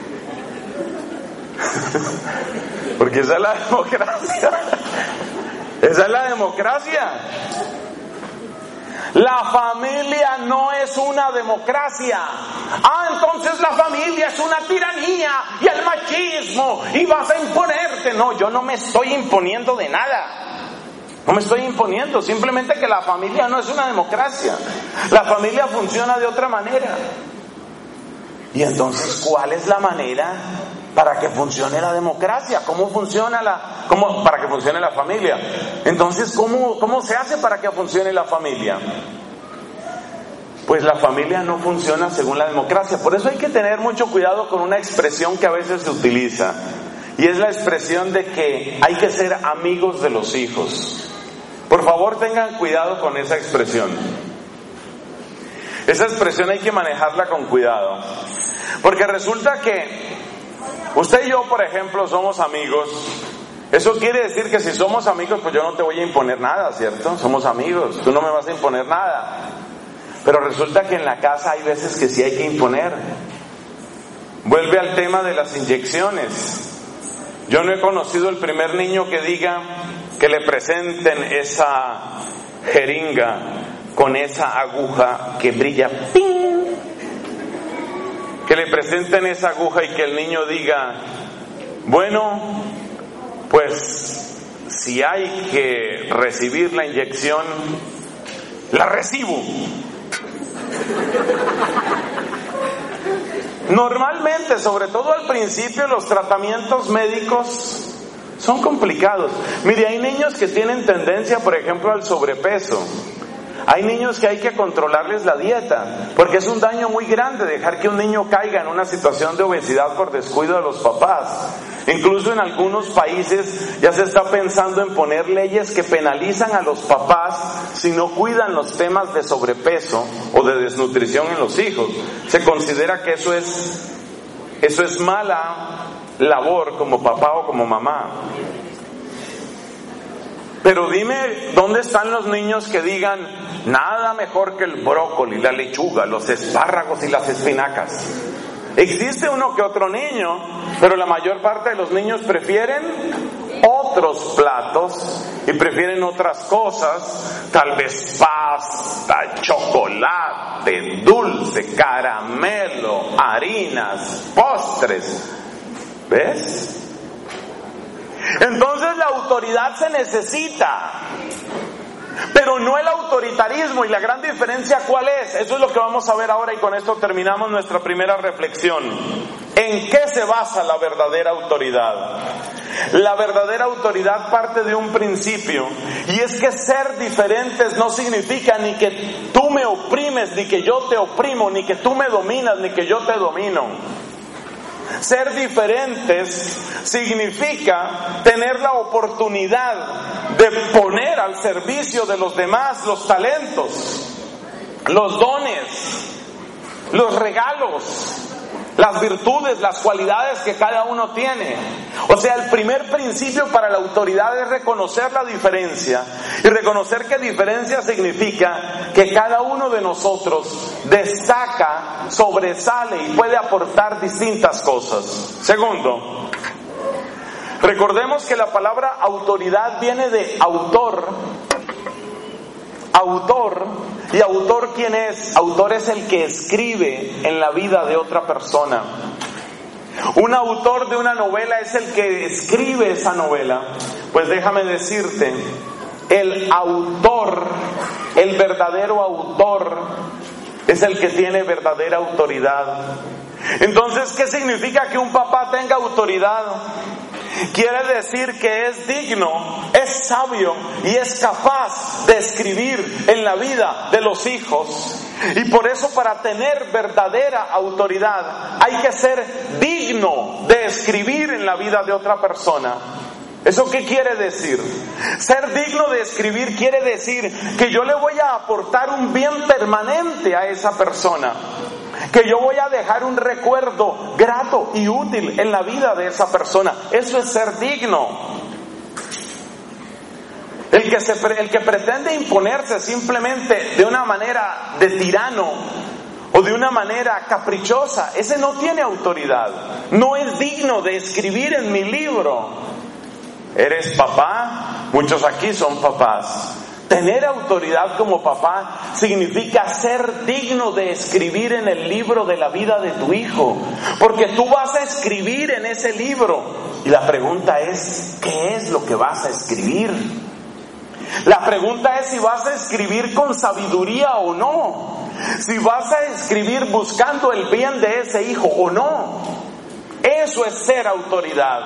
Porque esa es la democracia. Esa es la democracia. La familia no es una democracia. Entonces la familia es una tiranía y el machismo y vas a imponerte. No, yo no me estoy imponiendo de nada. No me estoy imponiendo, simplemente que la familia no es una democracia. La familia funciona de otra manera. Y entonces, ¿cuál es la manera para que funcione la democracia? ¿Cómo funciona para que funcione la familia? Entonces, ¿cómo se hace para que funcione la familia? Pues la familia no funciona según la democracia. Por eso hay que tener mucho cuidado con una expresión que a veces se utiliza. Y es la expresión de que hay que ser amigos de los hijos. Por favor, tengan cuidado con esa expresión. Esa expresión hay que manejarla con cuidado. Porque resulta que usted y yo, por ejemplo, somos amigos. Eso quiere decir que si somos amigos, pues yo no te voy a imponer nada, ¿cierto? Somos amigos, tú no me vas a imponer nada. Pero resulta que en la casa hay veces que sí hay que imponer. Vuelve al tema de las inyecciones. Yo no he conocido el primer niño que diga que le presenten esa jeringa con esa aguja que brilla, ¡ping! Que le presenten esa aguja y que el niño diga, bueno, pues si hay que recibir la inyección, la recibo. Normalmente, sobre todo al principio, los tratamientos médicos son complicados. Mire, hay niños que tienen tendencia, por ejemplo, al sobrepeso. Hay niños que hay que controlarles la dieta, porque es un daño muy grande dejar que un niño caiga en una situación de obesidad por descuido de los papás. Incluso en algunos países ya se está pensando en poner leyes que penalizan a los papás si no cuidan los temas de sobrepeso o de desnutrición en los hijos. Se considera que eso es mala labor como papá o como mamá. Pero dime, ¿dónde están los niños que digan nada mejor que el brócoli, la lechuga, los espárragos y las espinacas? Existe uno que otro niño, pero la mayor parte de los niños prefieren otros platos y prefieren otras cosas, tal vez pasta, chocolate, dulce, caramelo, harinas, postres. ¿Ves? Entonces la autoridad se necesita, pero no el autoritarismo. Y la gran diferencia, ¿cuál es? Eso es lo que vamos a ver ahora, y con esto terminamos nuestra primera reflexión. ¿En qué se basa la verdadera autoridad? La verdadera autoridad parte de un principio, y es que ser diferentes no significa ni que tú me oprimes, ni que yo te oprimo, ni que tú me dominas, ni que yo te domino. Ser diferentes significa tener la oportunidad de poner al servicio de los demás los talentos, los dones, los regalos, las virtudes, las cualidades que cada uno tiene. O sea, el primer principio para la autoridad es reconocer la diferencia, y reconocer que diferencia significa que cada uno de nosotros destaca, sobresale y puede aportar distintas cosas. Segundo, recordemos que la palabra autoridad viene de autor. Autor, y autor, ¿quién es? Autor es el que escribe en la vida de otra persona. Un autor de una novela es el que escribe esa novela. Pues déjame decirte, el autor, el verdadero autor, es el que tiene verdadera autoridad. Entonces, ¿qué significa que un papá tenga autoridad? Quiere decir que es digno, es sabio y es capaz de escribir en la vida de los hijos. Y por eso, para tener verdadera autoridad, hay que ser digno de escribir en la vida de otra persona. ¿Eso qué quiere decir? Ser digno de escribir quiere decir que yo le voy a aportar un bien permanente a esa persona, que yo voy a dejar un recuerdo grato y útil en la vida de esa persona. Eso es ser digno. El que pretende imponerse simplemente de una manera de tirano o de una manera caprichosa, ese no tiene autoridad, no es digno de escribir en mi libro. ¿Eres papá? Muchos aquí son papás. Tener autoridad como papá significa ser digno de escribir en el libro de la vida de tu hijo, porque tú vas a escribir en ese libro. Y la pregunta es, ¿qué es lo que vas a escribir? La pregunta es si vas a escribir con sabiduría o no, si vas a escribir buscando el bien de ese hijo o no. Eso es ser autoridad.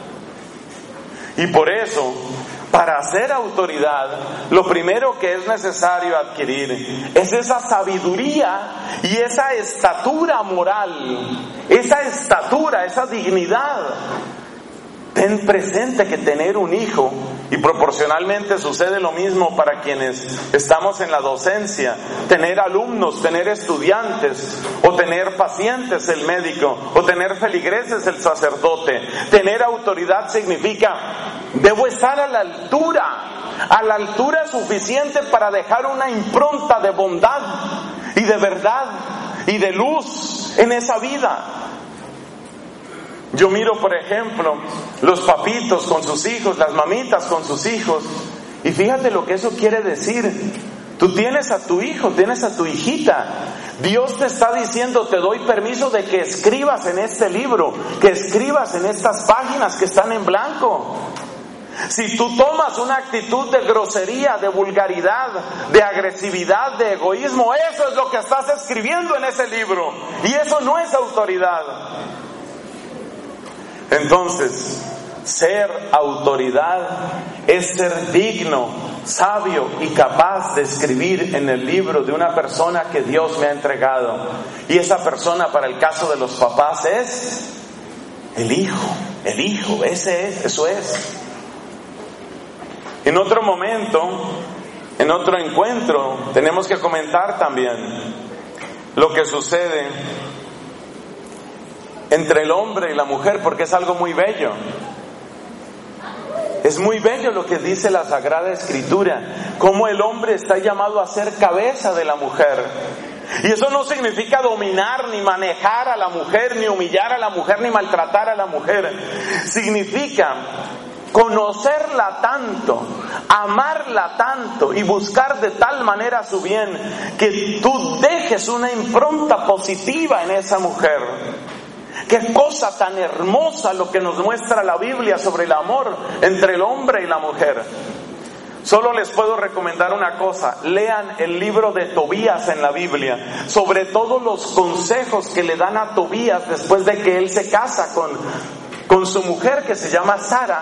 Y por eso, para ser autoridad, lo primero que es necesario adquirir es esa sabiduría y esa estatura moral, esa dignidad. Ten presente que tener un hijo, y proporcionalmente sucede lo mismo para quienes estamos en la docencia, tener alumnos, tener estudiantes, o tener pacientes, el médico, o tener feligreses, el sacerdote. Tener autoridad significa, debo estar a la altura suficiente para dejar una impronta de bondad, y de verdad y de luz en esa vida. Yo miro, por ejemplo, los papitos con sus hijos, las mamitas con sus hijos, y fíjate lo que eso quiere decir. Tú tienes a tu hijo, tienes a tu hijita. Dios te está diciendo, te doy permiso de que escribas en este libro, que escribas en estas páginas que están en blanco. Si tú tomas una actitud de grosería, de vulgaridad, de agresividad, de egoísmo, eso es lo que estás escribiendo en ese libro. Y eso no es autoridad. Entonces, ser autoridad es ser digno, sabio y capaz de escribir en el libro de una persona que Dios me ha entregado. Y esa persona, para el caso de los papás, es el hijo, eso es. En otro momento, en otro encuentro, tenemos que comentar también lo que sucede entre el hombre y la mujer, porque es algo muy bello. Es muy bello lo que dice la Sagrada Escritura, cómo el hombre está llamado a ser cabeza de la mujer. Y eso no significa dominar, ni manejar a la mujer, ni humillar a la mujer, ni maltratar a la mujer. Significa conocerla tanto, amarla tanto y buscar de tal manera su bien que tú dejes una impronta positiva en esa mujer. Qué cosa tan hermosa lo que nos muestra la Biblia sobre el amor entre el hombre y la mujer. Solo les puedo recomendar una cosa: lean el libro de Tobías en la Biblia, sobre todo los consejos que le dan a Tobías después de que él se casa con su mujer, que se llama Sara.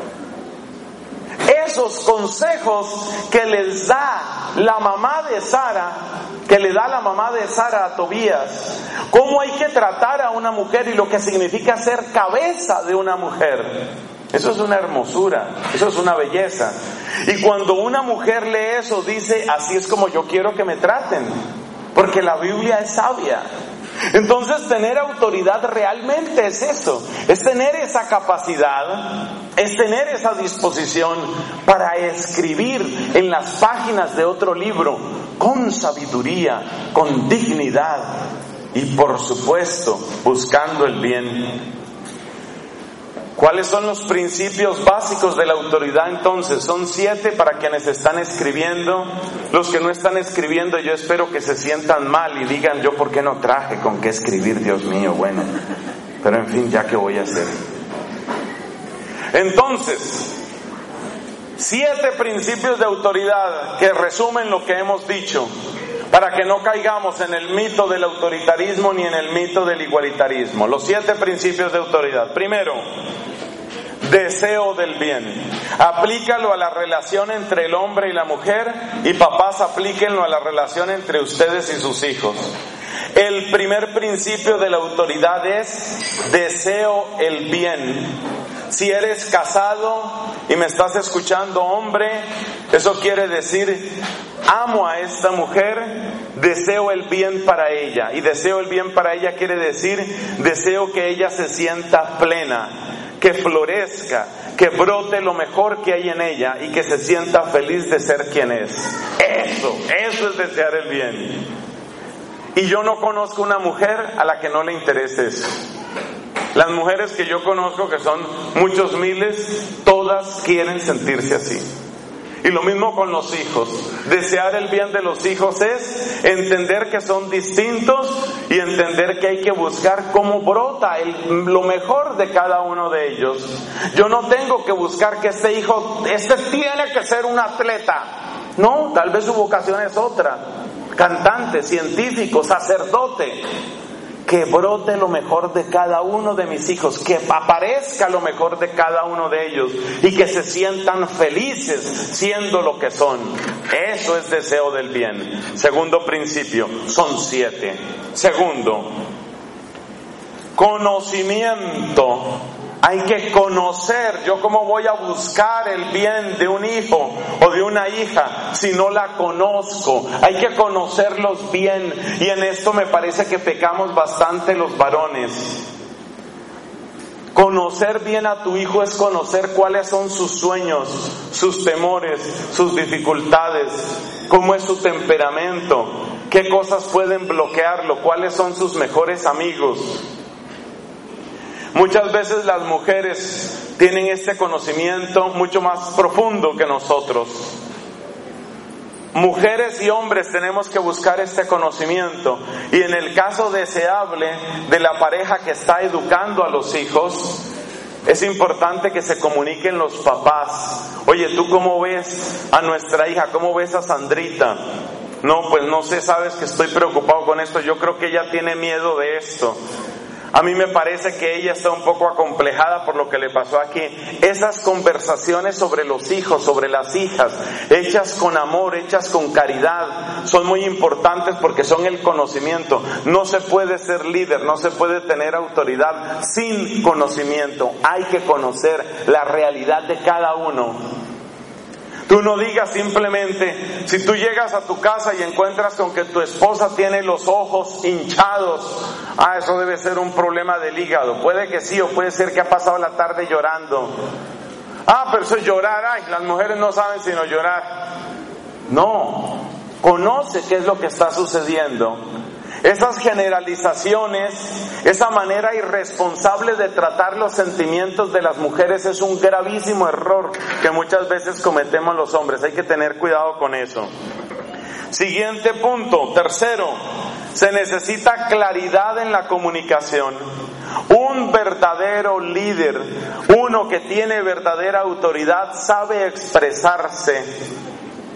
Esos consejos que les da la mamá de Sara, que le da la mamá de Sara a Tobías, cómo hay que tratar a una mujer y lo que significa ser cabeza de una mujer. Eso es una hermosura, eso es una belleza. Y cuando una mujer lee eso, dice, así es como yo quiero que me traten, porque la Biblia es sabia. Entonces, tener autoridad realmente es eso, es tener esa capacidad, es tener esa disposición para escribir en las páginas de otro libro con sabiduría, con dignidad y, por supuesto, buscando el bien. ¿Cuáles son los principios básicos de la autoridad entonces? Son 7 para quienes están escribiendo. Los que no están escribiendo, yo espero que se sientan mal y digan, yo por qué no traje con qué escribir, Dios mío, bueno. Pero en fin, ya qué voy a hacer. Entonces, 7 principios de autoridad que resumen lo que hemos dicho, para que no caigamos en el mito del autoritarismo ni en el mito del igualitarismo. Los 7 principios de autoridad. Primero, deseo del bien. Aplícalo a la relación entre el hombre y la mujer, y papás, aplíquenlo a la relación entre ustedes y sus hijos. El primer principio de la autoridad es deseo el bien. Si eres casado y me estás escuchando, hombre, eso quiere decir, amo a esta mujer, deseo el bien para ella. Y deseo el bien para ella quiere decir, deseo que ella se sienta plena, que florezca, que brote lo mejor que hay en ella y que se sienta feliz de ser quien es. Eso es desear el bien. Y yo no conozco una mujer a la que no le interese eso. Las mujeres que yo conozco, que son muchos miles, todas quieren sentirse así. Y lo mismo con los hijos. Desear el bien de los hijos es entender que son distintos y entender que hay que buscar cómo brota lo mejor de cada uno de ellos. Yo no tengo que buscar que este tiene que ser un atleta. No, tal vez su vocación es otra. Cantante, científico, sacerdote. Que brote lo mejor de cada uno de mis hijos, que aparezca lo mejor de cada uno de ellos y que se sientan felices siendo lo que son. Eso es deseo del bien. Segundo principio, son 7. Segundo, conocimiento. Hay que conocer. Yo cómo voy a buscar el bien de un hijo o de una hija si no la conozco. Hay que conocerlos bien, y en esto me parece que pecamos bastante los varones. Conocer bien a tu hijo es conocer cuáles son sus sueños, sus temores, sus dificultades, cómo es su temperamento. ¿Qué cosas pueden bloquearlo? ¿Cuáles son sus mejores amigos? Muchas veces las mujeres tienen este conocimiento mucho más profundo que nosotros. Mujeres y hombres tenemos que buscar este conocimiento, y en el caso deseable de la pareja que está educando a los hijos, es importante que se comuniquen los papás. Oye, ¿tú cómo ves a nuestra hija? ¿Cómo ves a Sandrita? No, pues no sé, sabes que estoy preocupado con esto, yo creo que ella tiene miedo de esto. A mí me parece que ella está un poco acomplejada por lo que le pasó aquí. Esas conversaciones sobre los hijos, sobre las hijas, hechas con amor, hechas con caridad, son muy importantes porque son el conocimiento. No se puede ser líder, no se puede tener autoridad sin conocimiento. Hay que conocer la realidad de cada uno. Tú no digas simplemente, si tú llegas a tu casa y encuentras con que tu esposa tiene los ojos hinchados, eso debe ser un problema del hígado. Puede que sí, o puede ser que ha pasado la tarde llorando. Pero eso es llorar, las mujeres no saben sino llorar. No, conoce qué es lo que está sucediendo. Esas generalizaciones, esa manera irresponsable de tratar los sentimientos de las mujeres es un gravísimo error que muchas veces cometemos los hombres. Hay que tener cuidado con eso. Siguiente punto, tercero, se necesita claridad en la comunicación. Un verdadero líder, uno que tiene verdadera autoridad, sabe expresarse.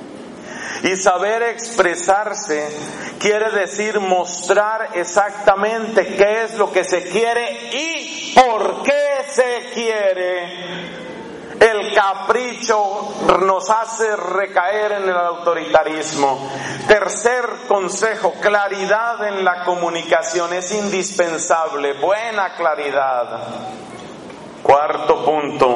Y saber expresarse quiere decir mostrar exactamente qué es lo que se quiere y por qué se quiere. El capricho nos hace recaer en el autoritarismo. Tercer consejo, claridad en la comunicación es indispensable, buena claridad. Cuarto punto,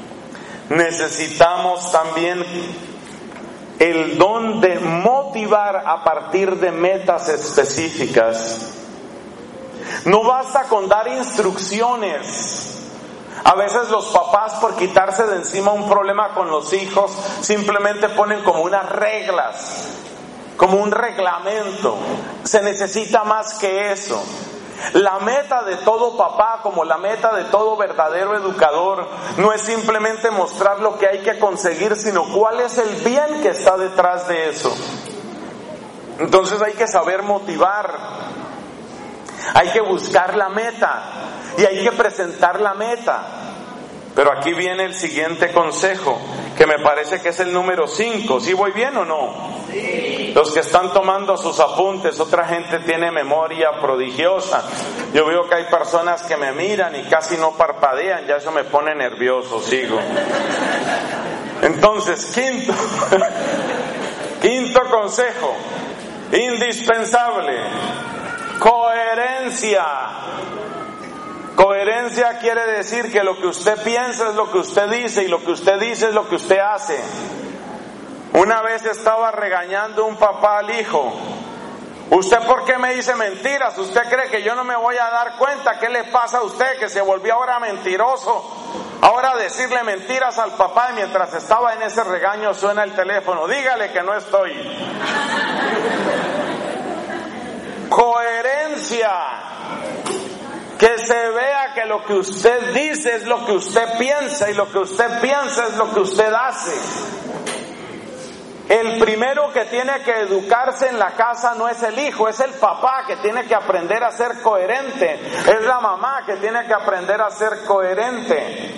necesitamos también el don de motivar a partir de metas específicas. No basta con dar instrucciones. A veces los papás, por quitarse de encima un problema con los hijos, simplemente ponen como unas reglas, como un reglamento. Se necesita más que eso. La meta de todo papá, como la meta de todo verdadero educador, no es simplemente mostrar lo que hay que conseguir, sino cuál es el bien que está detrás de eso. Entonces hay que saber motivar, hay que buscar la meta y hay que presentar la meta. Pero aquí viene el siguiente consejo, que me parece que es el número 5. ¿Sí voy bien o no? Sí. Los que están tomando sus apuntes, otra gente tiene memoria prodigiosa. Yo veo que hay personas que me miran y casi no parpadean, ya eso me pone nervioso, sigo. Entonces, quinto consejo, indispensable, coherencia. Coherencia quiere decir que lo que usted piensa es lo que usted dice y lo que usted dice es lo que usted hace. Una vez estaba regañando un papá al hijo. ¿Usted por qué me dice mentiras? ¿Usted cree que yo no me voy a dar cuenta? ¿Qué le pasa a usted que se volvió ahora mentiroso? Ahora decirle mentiras al papá, y mientras estaba en ese regaño suena el teléfono. Dígale que no estoy. Coherencia. Que se vea que lo que usted dice es lo que usted piensa y lo que usted piensa es lo que usted hace. El primero que tiene que educarse en la casa no es el hijo, es el papá que tiene que aprender a ser coherente. Es la mamá que tiene que aprender a ser coherente.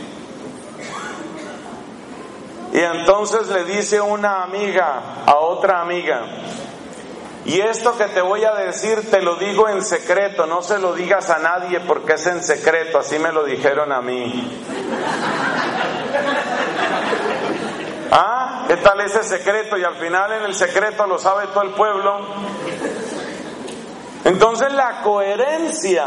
Y entonces le dice una amiga a otra amiga: y esto que te voy a decir te lo digo en secreto, no se lo digas a nadie porque es en secreto, así me lo dijeron a mí. ¿Qué tal ese secreto? Y al final en el secreto lo sabe todo el pueblo. Entonces la coherencia,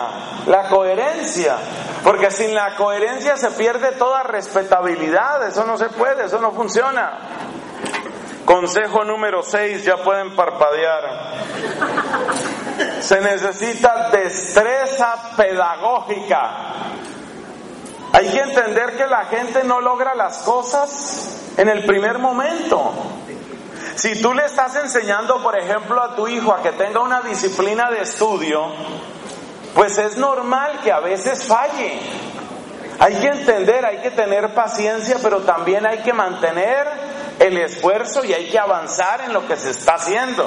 porque sin la coherencia se pierde toda respetabilidad, eso no se puede, eso no funciona. Consejo número 6, ya pueden parpadear. Se necesita destreza pedagógica. Hay que entender que la gente no logra las cosas en el primer momento. Si tú le estás enseñando, por ejemplo, a tu hijo a que tenga una disciplina de estudio, pues es normal que a veces falle. Hay que entender, hay que tener paciencia, pero también hay que mantener el esfuerzo y hay que avanzar en lo que se está haciendo.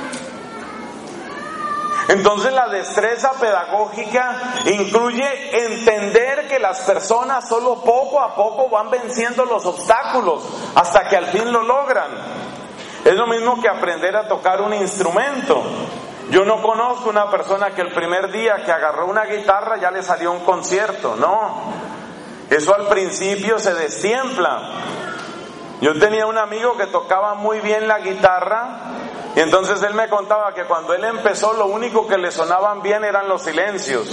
Entonces la destreza pedagógica incluye entender que las personas solo poco a poco van venciendo los obstáculos hasta que al fin lo logran. Es lo mismo que aprender a tocar un instrumento. Yo no conozco una persona que el primer día que agarró una guitarra ya le salió un concierto, no. Eso al principio se destiempla. Yo tenía un amigo que tocaba muy bien la guitarra y entonces él me contaba que cuando él empezó lo único que le sonaban bien eran los silencios.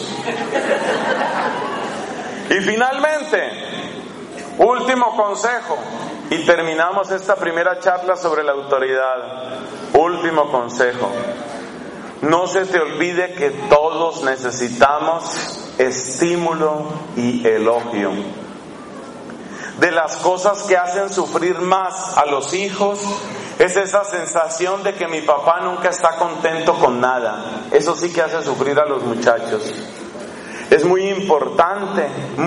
Y finalmente, último consejo, y terminamos esta primera charla sobre la autoridad. Último consejo. No se te olvide que todos necesitamos estímulo y elogio. De las cosas que hacen sufrir más a los hijos es esa sensación de que mi papá nunca está contento con nada. Eso sí que hace sufrir a los muchachos. Es muy importante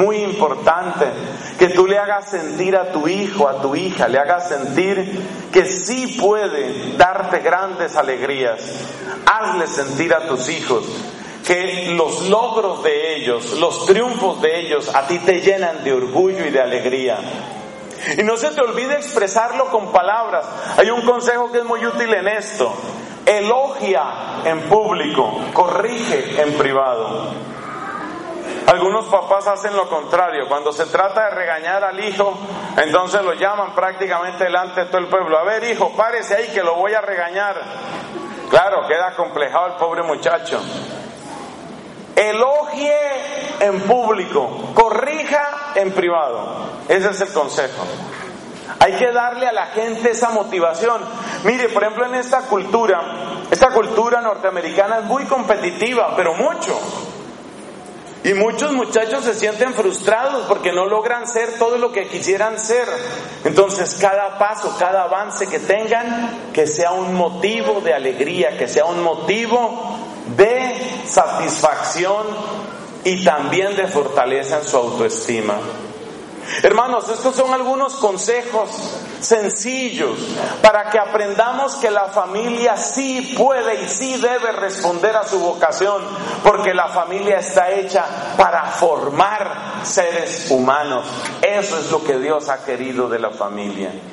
que tú le hagas sentir a tu hijo, a tu hija, le hagas sentir que sí puede darte grandes alegrías. Hazle sentir a tus hijos que los logros de ellos, los triunfos de ellos, a ti te llenan de orgullo y de alegría. Y no se te olvide expresarlo con palabras. Hay un consejo que es muy útil en esto: elogia en público, corrige en privado. Algunos papás hacen lo contrario. Cuando se trata de regañar al hijo, entonces lo llaman prácticamente delante de todo el pueblo. A ver, hijo, párese ahí que lo voy a regañar. Claro, queda acomplejado el pobre muchacho. Elogie en público, corrija en privado. Ese es el consejo. Hay que darle a la gente esa motivación. Mire, por ejemplo, en esta cultura norteamericana es muy competitiva, pero mucho. Y muchos muchachos se sienten frustrados porque no logran ser todo lo que quisieran ser. Entonces, cada paso, cada avance que tengan, que sea un motivo de alegría, que sea un motivo de satisfacción y también de fortaleza en su autoestima. Hermanos, estos son algunos consejos sencillos para que aprendamos que la familia sí puede y sí debe responder a su vocación, porque la familia está hecha para formar seres humanos. Eso es lo que Dios ha querido de la familia.